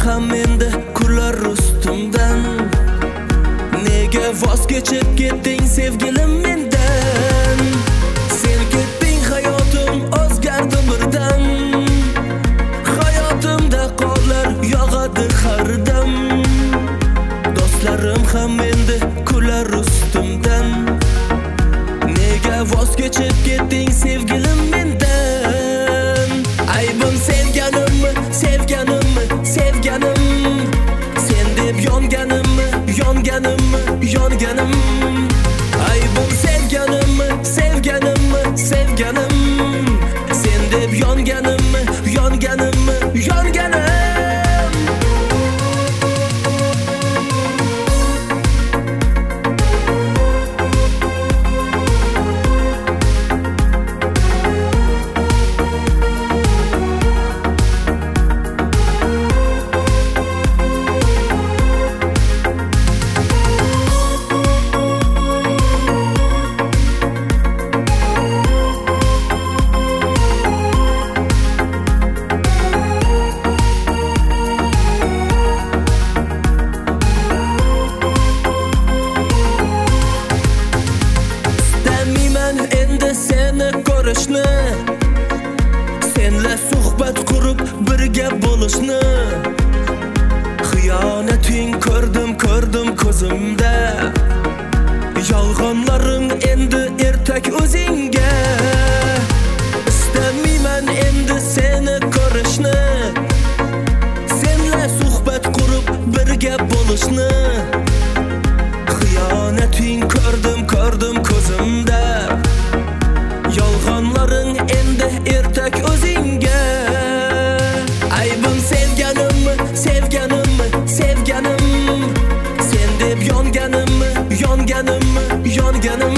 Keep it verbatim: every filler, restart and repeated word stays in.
ham endi kular ustimdan. Nega voz kechib ketding sevgilim mendan? Sen ketding hayotim o'zgardi birdan. Hayotimda qorlar yog'adi har dam. Do'stlarim ham endi kular ustimdan. Nega voz kechib ketding sevgilim mendan? Aybim sevganimmi, sevganimmi, sevganim. Sen deb yonganimmi, yonganimmi, yonganim. Aybim sevganimmi, sevganimmi, sevganim. Sen deb yonganimmi, yonganimmi, yonganim. Senla suhbat qurib birga bo'lishni. Xiyonating ko'rdim, ko'rdim ko'zimda. Yolg'onlaring endi ertak o'zingga. Istamayman endi seni ko'rishni. Senla suhbat qurib birga bo'lishni. Xiyonating ko'rdim, ko'rdim ko'zimda. Yolg'onlaring endi ertak o'zingga. Aybim sevganimmi, sevganimmi, sevganim. Sen deb yonganimmi, yonganimmi, yonganim.